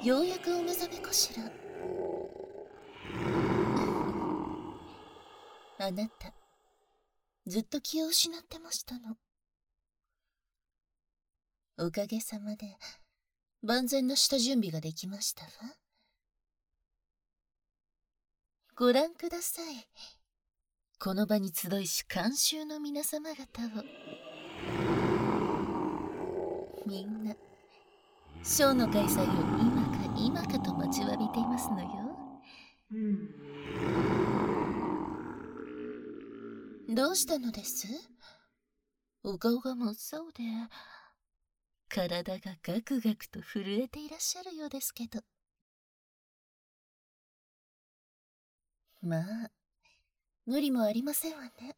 ようやくお目覚めかしら。あなた、ずっと気を失ってましたの。おかげさまで万全な下準備ができましたわ。ご覧ください。この場に集いし観衆の皆様方を。みんなショーの開催を今かと待ちわびていますのよ。どうしたのです？お顔が真っ青で体がガクガクと震えていらっしゃるようですけど。まあ無理もありませんわね。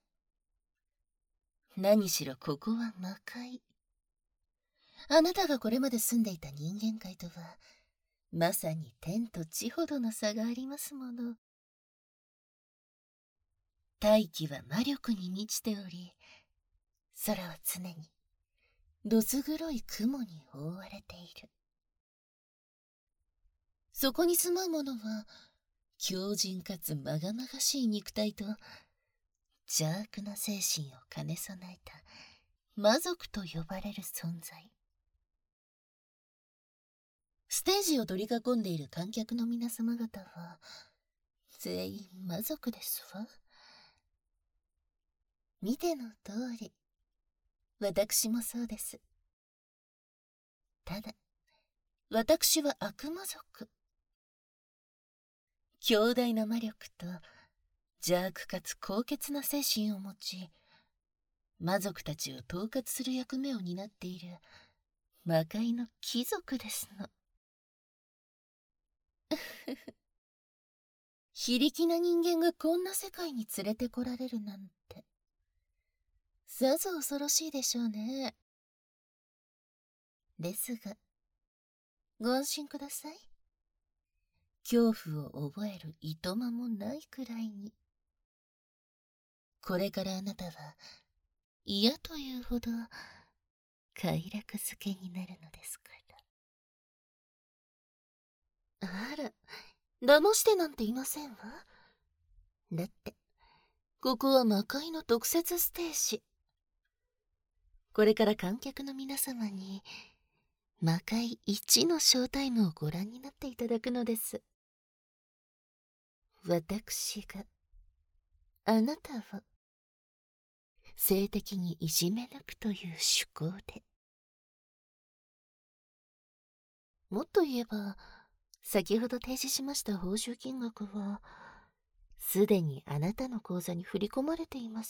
何しろここは魔界。あなたがこれまで住んでいた人間界とはまさに天と地ほどの差がありますもの。大気は魔力に満ちており、空は常にどす黒い雲に覆われている。そこに住まう者は強靭かつまがまがしい肉体と邪悪な精神を兼ね備えた魔族と呼ばれる存在。ステージを取り囲んでいる観客の皆様方は全員魔族ですわ。見ての通り、私もそうです。ただ、私は悪魔族。強大な魔力と邪悪かつ高潔な精神を持ち、魔族たちを統括する役目を担っている魔界の貴族ですの。非力な人間がこんな世界に連れてこられるなんて、さぞ恐ろしいでしょうね。ですが、ご安心ください。恐怖を覚えるいとまもないくらいに。これからあなたは嫌というほど快楽づけになるのですから。あら、騙してなんていませんわ。だって、ここは魔界の特設ステージ。これから観客の皆様に魔界一のショータイムをご覧になっていただくのです。私があなたを性的にいじめ抜くという趣向で。もっと言えば、先ほど提示しました報酬金額はすでにあなたの口座に振り込まれています。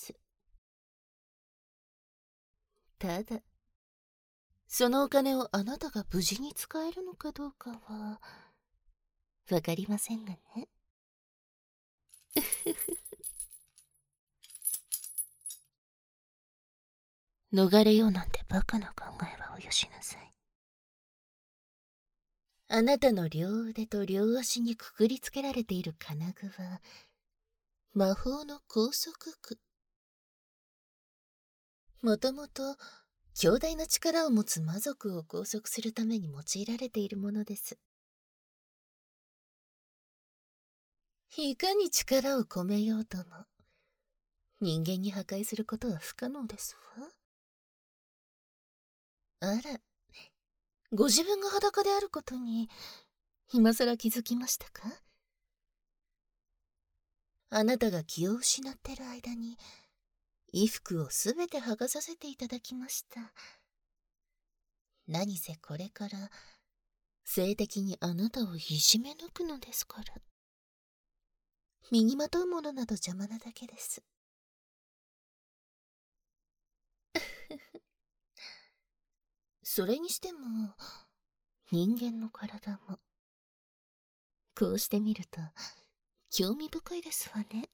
ただ、そのお金をあなたが無事に使えるのかどうかはわかりませんがね。逃れようなんてバカな考えはおよしなさい。あなたの両腕と両足にくくりつけられている金具は魔法の拘束具。もともと強大な力を持つ魔族を拘束するために用いられているものです。いかに力を込めようとも人間に破壊することは不可能ですわ。あら、ご自分が裸であることに今さら気づきましたか？あなたが気を失ってる間に衣服をすべて剥がさせていただきました。何せこれから性的にあなたをいじめ抜くのですから。身にまとうものなど邪魔なだけです。それにしても人間の体もこうしてみると興味深いですわね。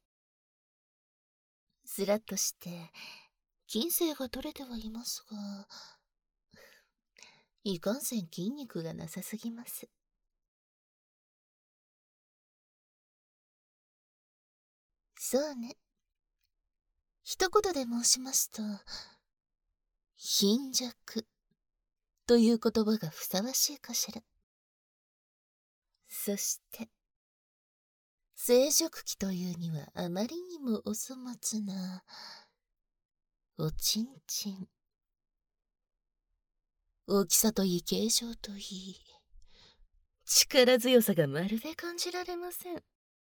スラッとして筋性が取れてはいますが、いかんせん筋肉がなさすぎます。そうね。一言で申しますと、貧弱という言葉がふさわしいかしら。 そして、生殖器というにはあまりにもお粗末な、おちんちん。大きさといい、形状といい、力強さがまるで感じられません。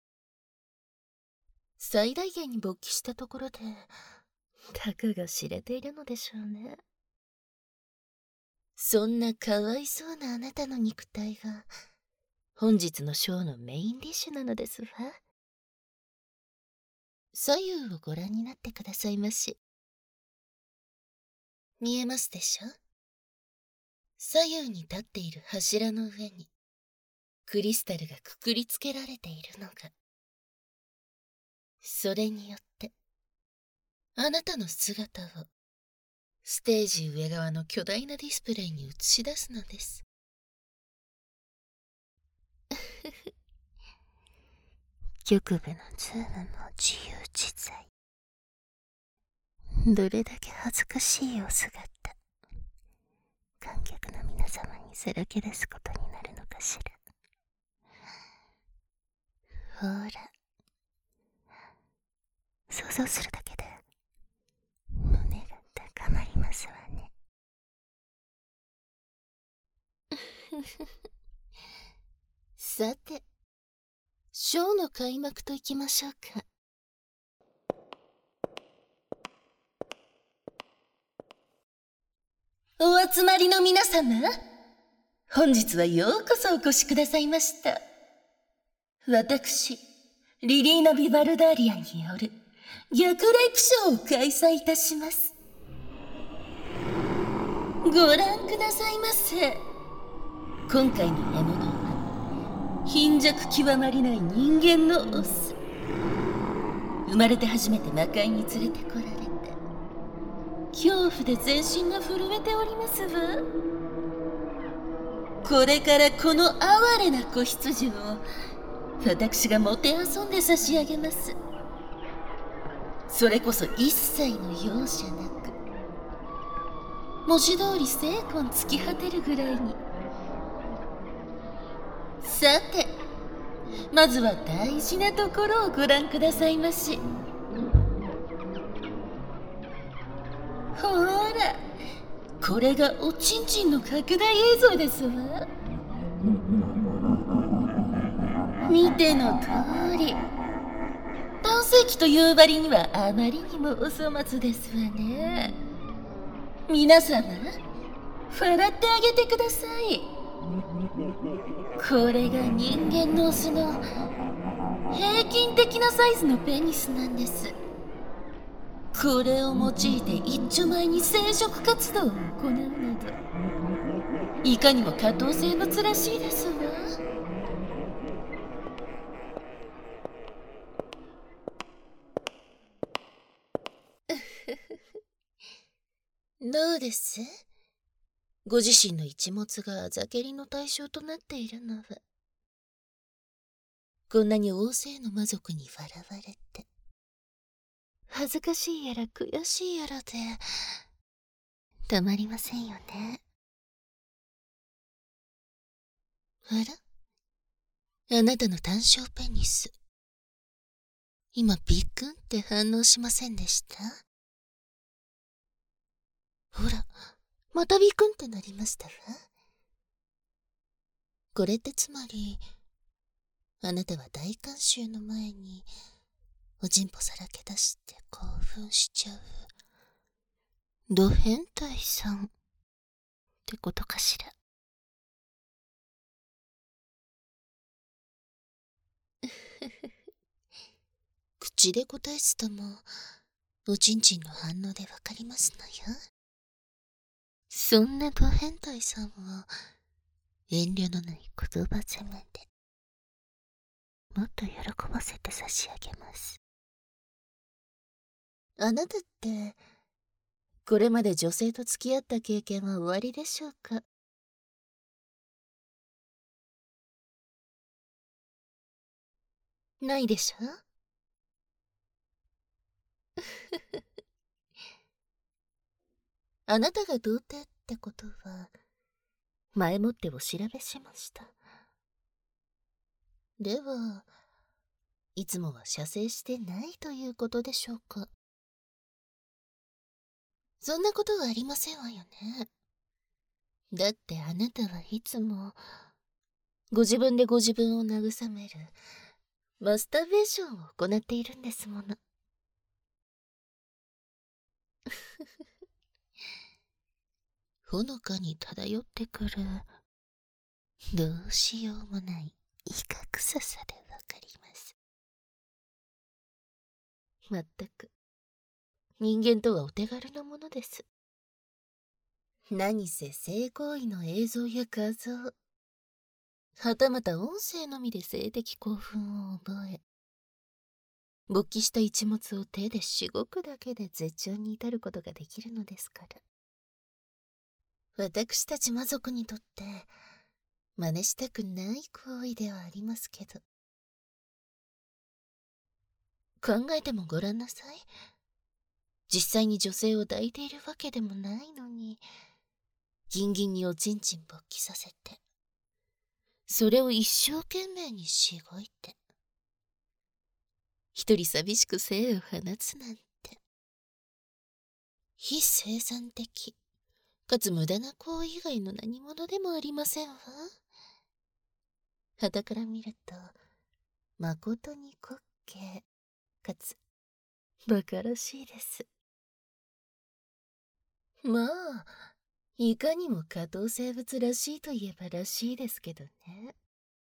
最大限に勃起したところで、たかが知れているのでしょうね。そんなかわいそうなあなたの肉体が、本日のショーのメインディッシュなのですわ。左右をご覧になってくださいまし。見えますでしょ？左右に立っている柱の上に、クリスタルがくくりつけられているのが、それによって、あなたの姿を、ステージ上側の巨大なディスプレイに映し出すのです。局部のズームも自由自在。どれだけ恥ずかしいお姿、観客の皆様にさらけ出すことになるのかしら。ほら、想像するだけで胸が高まりますわね。さて、ショーの開幕といきましょうか。お集まりの皆様、本日はようこそお越しくださいました。私、リリーナ・ビバルダーリアによる逆レイプショーを開催いたします。ご覧くださいませ。今回の獲物は貧弱極まりない人間のオス。生まれて初めて魔界に連れてこられて、恐怖で全身が震えておりますわ。これからこの哀れな子羊を私がもてあそんで差し上げます。それこそ一切の容赦なく、文字通り精魂尽き果てるぐらいに。さて、まずは大事なところをご覧くださいまし。ほら、これがおちんちんの拡大映像ですわ。見ての通り、男性器という割にはあまりにもお粗末ですわね。皆様、笑ってあげてください。これが人間のオスの平均的なサイズのペニスなんです。これを用いて一丁前に生殖活動を行うなど、いかにも下等生物らしいですわ。どうです？ご自身の一物があざけりの対象となっているのは、こんなに大勢の魔族に笑われて、恥ずかしいやら悔しいやらで、たまりませんよね。あら？あなたの単小ペニス。今ビックンって反応しませんでした？ほら、またビクンってなりましたわ。これってつまり、あなたは大観衆の前に、おちんぽさらけ出して興奮しちゃう、ド変態さんってことかしら。口で答えすとも、おちんちんの反応でわかりますのよ。そんなド変態さんを、遠慮のない言葉攻めで、もっと喜ばせて差し上げます。あなたって、これまで女性と付き合った経験はおありでしょうか？ないでしょ？あなたが童貞ってことは、前もってお調べしました。 では、いつもは射精してないということでしょうか。そんなことはありませんわよね。だってあなたはいつも、ご自分でご自分を慰める、マスターベーションを行っているんですもの。ほのかに漂ってくる、どうしようもない威嚇臭さでわかります。まったく、人間とはお手軽なものです。何せ性行為の映像や画像、はたまた音声のみで性的興奮を覚え、勃起した一物を手でしごくだけで絶頂に至ることができるのですから。私たち魔族にとって真似したくない行為ではありますけど、考えてもごらんなさい。実際に女性を抱いているわけでもないのに、ギンギンにおちんちん勃起させて、それを一生懸命にしごいて、一人寂しく精を放つなんて、非生産的かつ無駄な行為以外の何者でもありませんわ。傍から見ると誠に滑稽かつ馬鹿らしいです。まあ、いかにも下等生物らしいといえばらしいですけどね。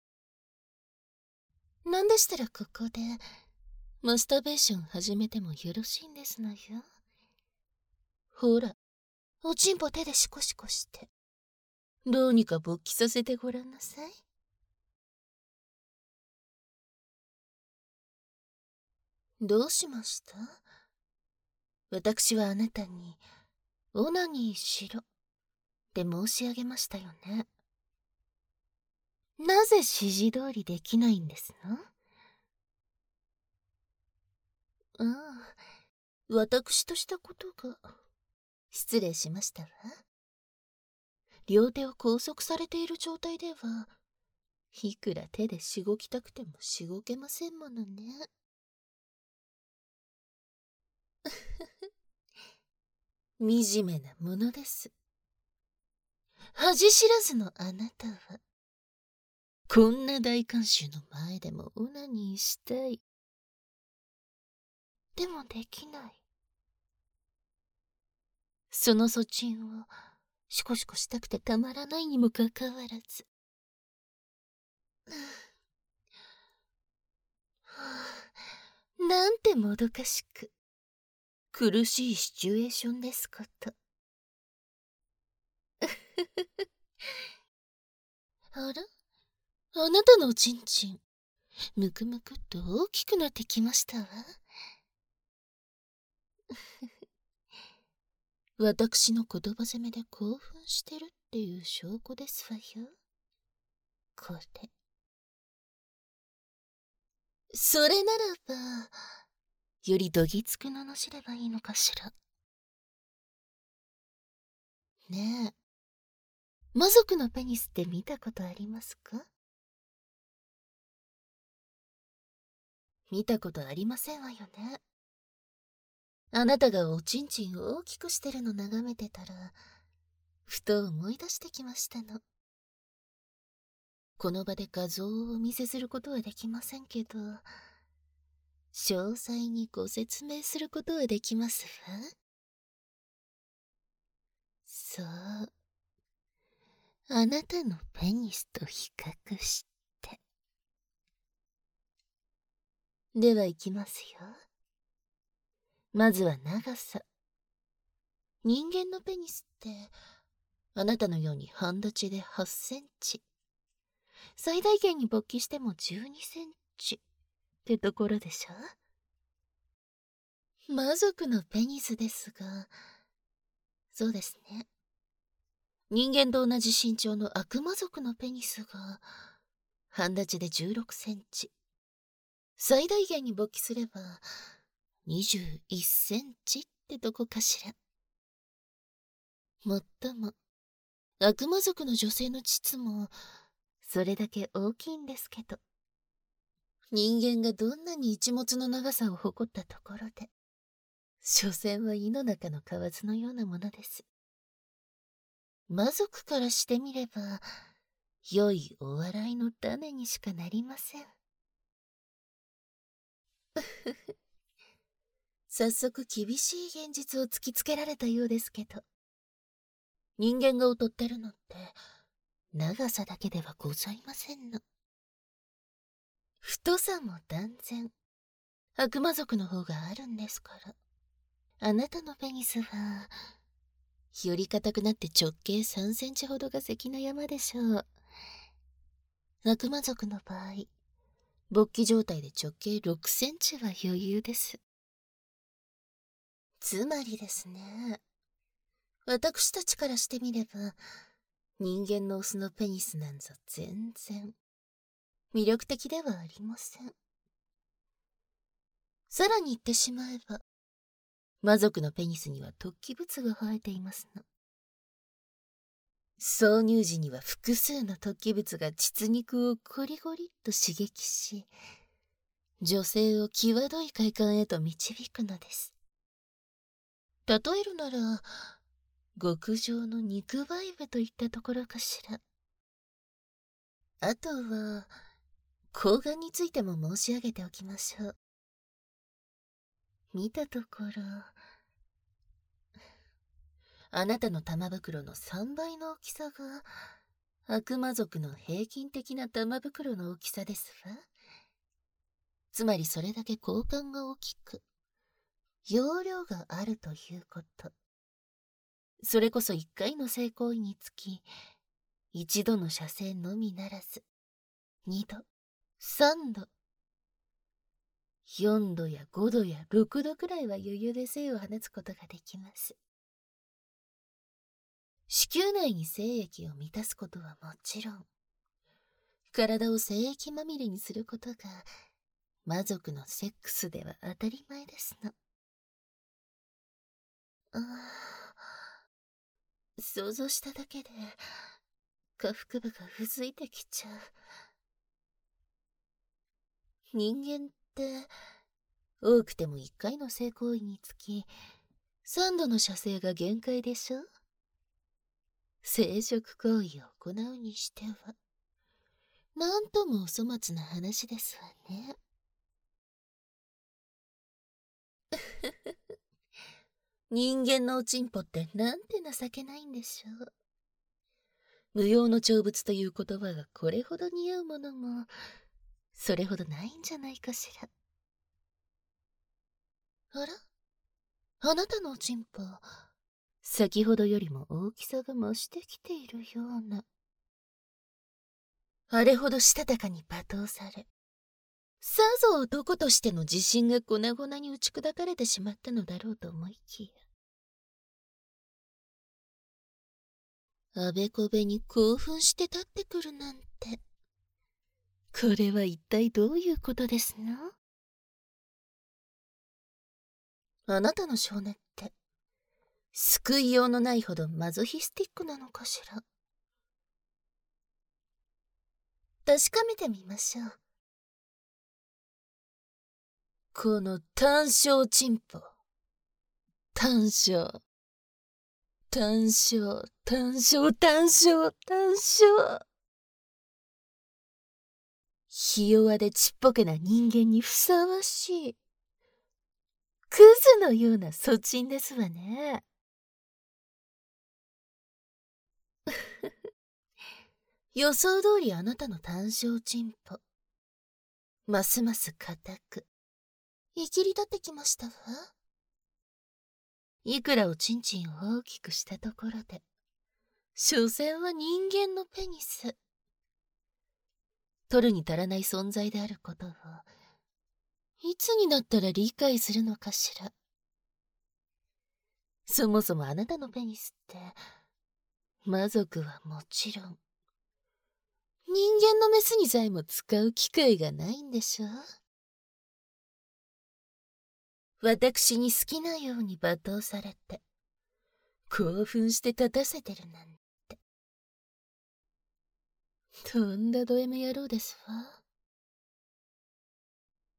なんでしたらここでマスターベーション始めてもよろしいんですのよ。ほら、おちんぽ手でシコシコして、どうにか勃起させてごらんなさい。どうしました？私はあなたにオナニーしろって申し上げましたよね。なぜ指示通りできないんですの？ああ、私としたことが。失礼しましたわ。両手を拘束されている状態では、いくら手でしごきたくてもしごけませんものね。惨めなものです。恥知らずのあなたは、こんな大観衆の前でもオナニーしたい。でもできない。その粗沈をシコシコしたくてたまらないにもかかわらず。なんてもどかしく、苦しいシチュエーションですこと。あら？あなたのおちんちん、むくむくっと大きくなってきましたわ。私の言葉攻めで興奮してるっていう証拠ですわよ。これ。それならば、よりどぎつく罵ればいいのかしら。ねえ、魔族のペニスって見たことありますか？見たことありませんわよね。あなたがおちんちんを大きくしてるの眺めてたら、ふと思い出してきましたの。この場で画像をお見せすることはできませんけど、詳細にご説明することはできますわ。そう。あなたのペニスと比較して。では行きますよ。まずは長さ。人間のペニスって、あなたのように半立ちで8センチ。最大限に勃起しても12センチ。ってところでしょ？魔族のペニスですが、そうですね。人間と同じ身長の悪魔族のペニスが、半立ちで16センチ。最大限に勃起すれば、21センチってとこかしら。もっとも、悪魔族の女性の膣も、それだけ大きいんですけど。 人間がどんなに一物の長さを誇ったところで、所詮は胃の中の蛙のようなものです。魔族からしてみれば、良いお笑いの種にしかなりません。早速厳しい現実を突きつけられたようですけど、人間が劣ってるのって、長さだけではございませんの。太さも断然、悪魔族の方があるんですから。あなたのペニスは、より硬くなって直径3センチほどが関の山でしょう。悪魔族の場合、勃起状態で直径6センチは余裕です。つまりですね、私たちからしてみれば、人間のオスのペニスなんぞ全然魅力的ではありません。さらに言ってしまえば、魔族のペニスには突起物が生えていますの。挿入時には複数の突起物が膣肉をゴリゴリっと刺激し、女性を際どい快感へと導くのです。例えるなら、極上の肉バイブといったところかしら。あとは、睾丸についても申し上げておきましょう。見たところ、あなたの玉袋の3倍の大きさが、悪魔族の平均的な玉袋の大きさですわ。つまりそれだけ睾丸が大きく、容量があるということ。それこそ1回の性行為につき、1度の射精のみならず、2度、3度、4度や5度や6度くらいは余裕で精を放つことができます。子宮内に精液を満たすことはもちろん、体を精液まみれにすることが、魔族のセックスでは当たり前ですの。想像しただけで、下腹部がうずいてきちゃう。人間って、多くても1回の性行為につき、3度の射精が限界でしょ？生殖行為を行うにしては、なんともお粗末な話ですわね。人間のおちんぽってなんて情けないんでしょう。無用の長物という言葉がこれほど似合うものも、それほどないんじゃないかしら。あら？あなたのおちんぽ、先ほどよりも大きさが増してきているような。あれほどしたたかに罵倒され、さぞ男としての自信が粉々に打ち砕かれてしまったのだろうと思いきや、あべこべに興奮して立ってくるなんて、これは一体どういうことですの？あなたの少年って、救いようのないほどマゾヒスティックなのかしら。確かめてみましょう。この単小チンポ。単小。単小、単小、単小、単小。ひ弱でちっぽけな人間にふさわしい。クズのような粗チンですわね。予想通りあなたの単小チンポ。ますます固く、いきり立ってきましたわ。いくらおちんちんを大きくしたところで、所詮は人間のペニス。取るに足らない存在であることを、いつになったら理解するのかしら。そもそもあなたのペニスって、魔族はもちろん、人間のメスにさえも使う機会がないんでしょう。私に好きなように罵倒されて、興奮して立たせてるなんて。とんだド M 野郎ですわ。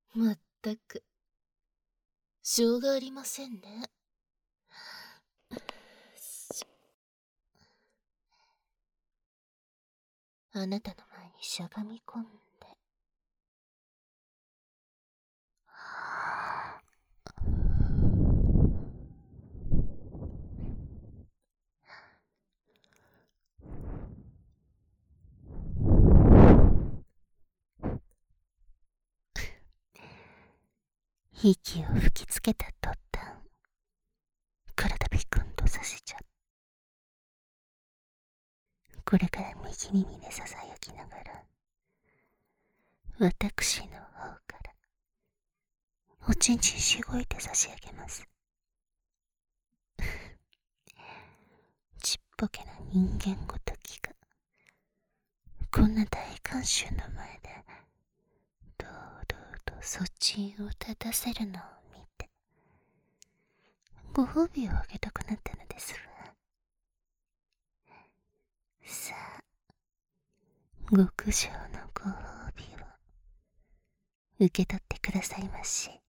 まったく、しょうがありませんね。あなたの前にしゃがみ込んで。息を吹きつけた途端、体ビクンとさせちゃう。これから右耳でささやきながら、私の方からおちんちんしごいて差し上げます。ちっぽけな人間ごときがこんな大観衆の前で堂々とそちんを立たせるのを見て、ご褒美をあげたくなったのですわ。さあ、極上のご褒美を受け取ってくださいまし。